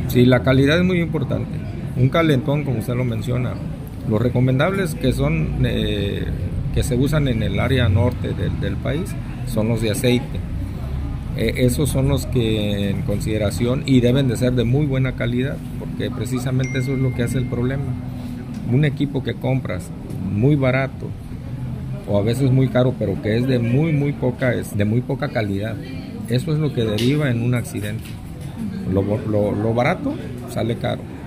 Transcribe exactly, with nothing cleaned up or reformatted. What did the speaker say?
Sí, la calidad es muy importante. Un calentón, como usted lo menciona. Los recomendables que son eh, que se usan en el área norte del, del país son los de aceite. Eh, esos son los que en consideración y deben de ser de muy buena calidad, porque precisamente eso es lo que hace el problema. Un equipo que compras muy barato o a veces muy caro, pero que es de muy muy poca es de muy poca calidad. Eso es lo que deriva en un accidente. Lo, lo, lo barato sale caro.